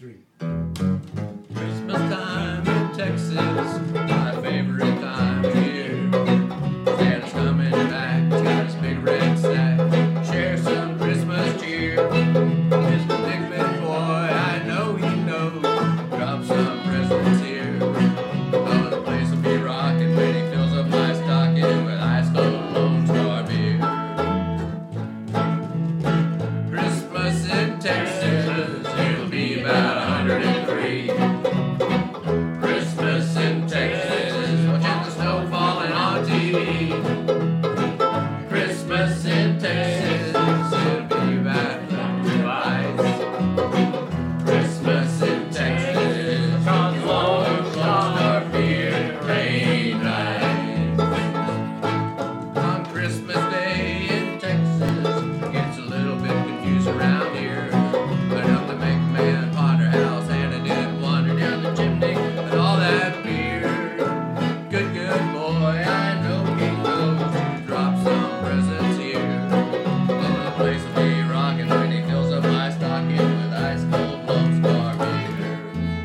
three. Christmas time in Texas, my favorite time of year. Santa's coming back, got his big red sack, share some Christmas cheer. Mr. Dickman boy, I know he knows, drop some presents here. Oh, the place will be rocking when he fills up my stocking with ice cold Lone Star beer. Christmas in Texas, it'll be about 103. Christmas in Texas, watching the snow falling on TV. Christmas in Texas, it'll be about blue eyes. Christmas in Texas, Lone Star beer ain't nice. On Christmas Day in Texas, gets a little bit confused around here. Went up to McMahon Potter House and I did wander down the chimney with all that beer. Good boy, I know he knows to drop some presents here. Oh, the place will be rocking when he fills up my stocking with ice cold Lone Star beer.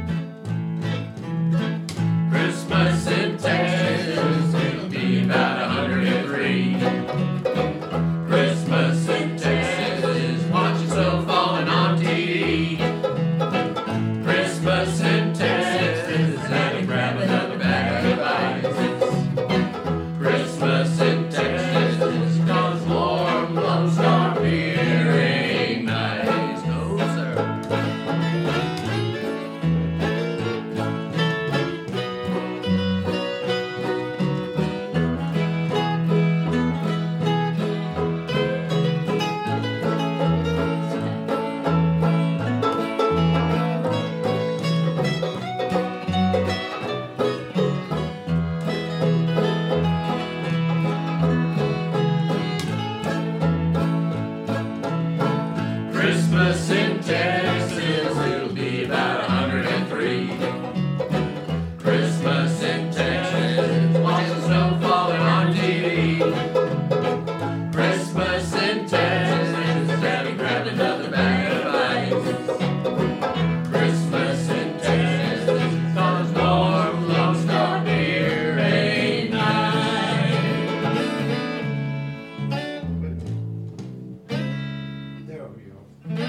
Christmas in Texas, it'll be about 103. Christmas in Texas, watching snow falling on TV. Christmas in Texas, and grab another bag of ice. Christmas in Texas, 'cause warm Lone Star beer ain't nice. No, sir. Christmas